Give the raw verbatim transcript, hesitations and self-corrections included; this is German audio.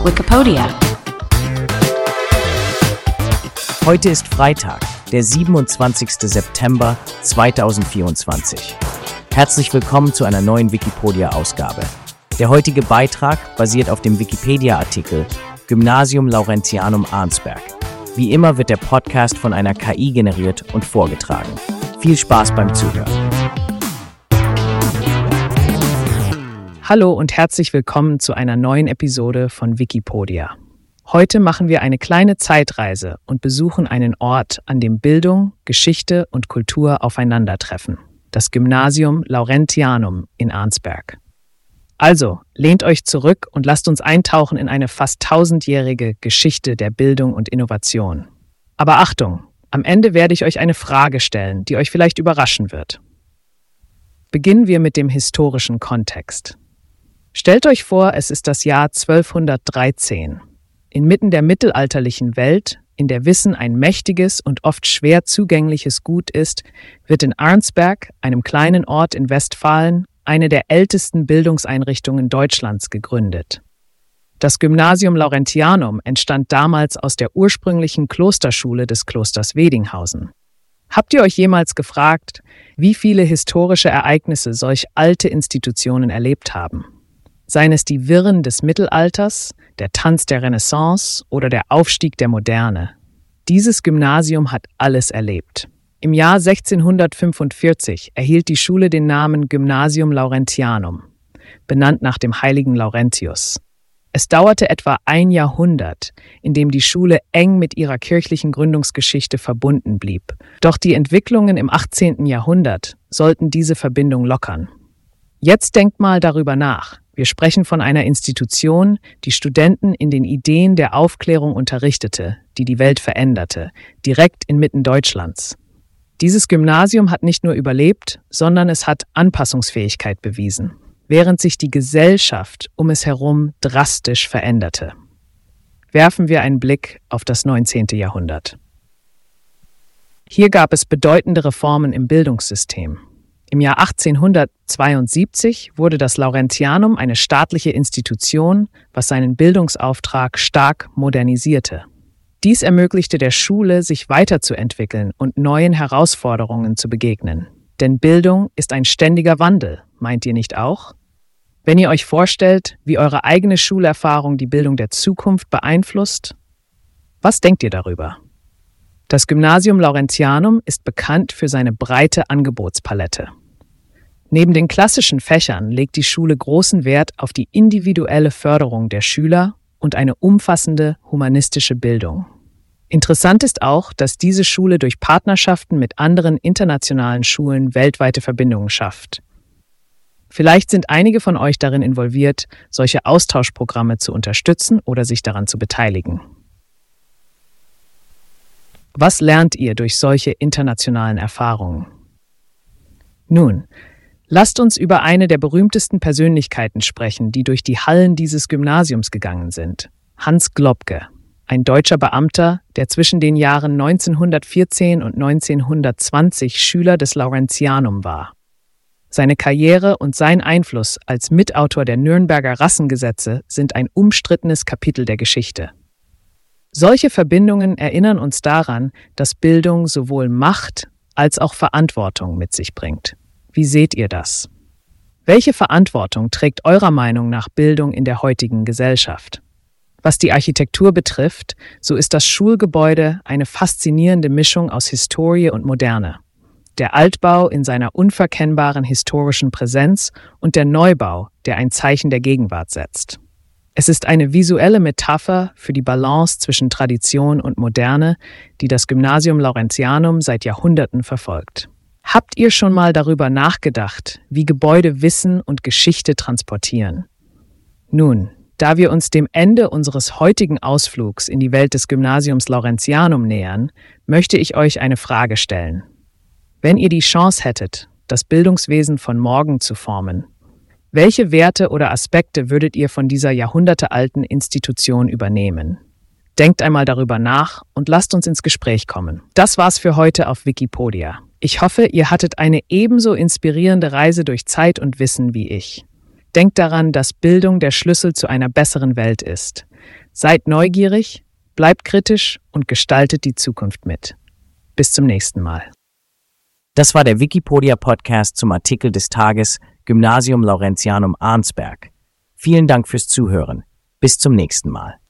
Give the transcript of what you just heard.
Wikipedia. Heute ist Freitag, der siebenundzwanzigster September zweitausendvierundzwanzig. Herzlich willkommen zu einer neuen Wikipedia-Ausgabe. Der heutige Beitrag basiert auf dem Wikipedia-Artikel Gymnasium Laurentianum Arnsberg. Wie immer wird der Podcast von einer K I generiert und vorgetragen. Viel Spaß beim Zuhören. Hallo und herzlich willkommen zu einer neuen Episode von Wikipedia. Heute machen wir eine kleine Zeitreise und besuchen einen Ort, an dem Bildung, Geschichte und Kultur aufeinandertreffen. Das Gymnasium Laurentianum in Arnsberg. Also, lehnt euch zurück und lasst uns eintauchen in eine fast tausendjährige Geschichte der Bildung und Innovation. Aber Achtung, am Ende werde ich euch eine Frage stellen, die euch vielleicht überraschen wird. Beginnen wir mit dem historischen Kontext. Stellt euch vor, es ist das Jahr zwölfhundertdreizehn. Inmitten der mittelalterlichen Welt, in der Wissen ein mächtiges und oft schwer zugängliches Gut ist, wird in Arnsberg, einem kleinen Ort in Westfalen, eine der ältesten Bildungseinrichtungen Deutschlands gegründet. Das Gymnasium Laurentianum entstand damals aus der ursprünglichen Klosterschule des Klosters Wedinghausen. Habt ihr euch jemals gefragt, wie viele historische Ereignisse solch alte Institutionen erlebt haben? Seien es die Wirren des Mittelalters, der Tanz der Renaissance oder der Aufstieg der Moderne. Dieses Gymnasium hat alles erlebt. Im Jahr sechzehnhundertfünfundvierzig erhielt die Schule den Namen Gymnasium Laurentianum, benannt nach dem heiligen Laurentius. Es dauerte etwa ein Jahrhundert, in dem die Schule eng mit ihrer kirchlichen Gründungsgeschichte verbunden blieb. Doch die Entwicklungen im achtzehnten Jahrhundert sollten diese Verbindung lockern. Jetzt denkt mal darüber nach. Wir sprechen von einer Institution, die Studenten in den Ideen der Aufklärung unterrichtete, die die Welt veränderte, direkt inmitten Deutschlands. Dieses Gymnasium hat nicht nur überlebt, sondern es hat Anpassungsfähigkeit bewiesen, während sich die Gesellschaft um es herum drastisch veränderte. Werfen wir einen Blick auf das neunzehnte Jahrhundert. Hier gab es bedeutende Reformen im Bildungssystem. Im Jahr achtzehnhundertzweiundsiebzig wurde das Laurentianum eine staatliche Institution, was seinen Bildungsauftrag stark modernisierte. Dies ermöglichte der Schule, sich weiterzuentwickeln und neuen Herausforderungen zu begegnen. Denn Bildung ist ein ständiger Wandel, meint ihr nicht auch? Wenn ihr euch vorstellt, wie eure eigene Schulerfahrung die Bildung der Zukunft beeinflusst, was denkt ihr darüber? Das Gymnasium Laurentianum ist bekannt für seine breite Angebotspalette. Neben den klassischen Fächern legt die Schule großen Wert auf die individuelle Förderung der Schüler und eine umfassende humanistische Bildung. Interessant ist auch, dass diese Schule durch Partnerschaften mit anderen internationalen Schulen weltweite Verbindungen schafft. Vielleicht sind einige von euch darin involviert, solche Austauschprogramme zu unterstützen oder sich daran zu beteiligen. Was lernt ihr durch solche internationalen Erfahrungen? Nun, lasst uns über eine der berühmtesten Persönlichkeiten sprechen, die durch die Hallen dieses Gymnasiums gegangen sind. Hans Globke, ein deutscher Beamter, der zwischen den Jahren neunzehnhundertvierzehn und neunzehnhundertzwanzig Schüler des Laurentianum war. Seine Karriere und sein Einfluss als Mitautor der Nürnberger Rassengesetze sind ein umstrittenes Kapitel der Geschichte. Solche Verbindungen erinnern uns daran, dass Bildung sowohl Macht als auch Verantwortung mit sich bringt. Wie seht ihr das? Welche Verantwortung trägt eurer Meinung nach Bildung in der heutigen Gesellschaft? Was die Architektur betrifft, so ist das Schulgebäude eine faszinierende Mischung aus Historie und Moderne. Der Altbau in seiner unverkennbaren historischen Präsenz und der Neubau, der ein Zeichen der Gegenwart setzt. Es ist eine visuelle Metapher für die Balance zwischen Tradition und Moderne, die das Gymnasium Laurentianum seit Jahrhunderten verfolgt. Habt ihr schon mal darüber nachgedacht, wie Gebäude Wissen und Geschichte transportieren? Nun, da wir uns dem Ende unseres heutigen Ausflugs in die Welt des Gymnasiums Laurentianum nähern, möchte ich euch eine Frage stellen. Wenn ihr die Chance hättet, das Bildungswesen von morgen zu formen, welche Werte oder Aspekte würdet ihr von dieser jahrhundertealten Institution übernehmen? Denkt einmal darüber nach und lasst uns ins Gespräch kommen. Das war's für heute auf Wikipedia. Ich hoffe, ihr hattet eine ebenso inspirierende Reise durch Zeit und Wissen wie ich. Denkt daran, dass Bildung der Schlüssel zu einer besseren Welt ist. Seid neugierig, bleibt kritisch und gestaltet die Zukunft mit. Bis zum nächsten Mal. Das war der Wikipedia-Podcast zum Artikel des Tages Gymnasium Laurentianum Arnsberg. Vielen Dank fürs Zuhören. Bis zum nächsten Mal.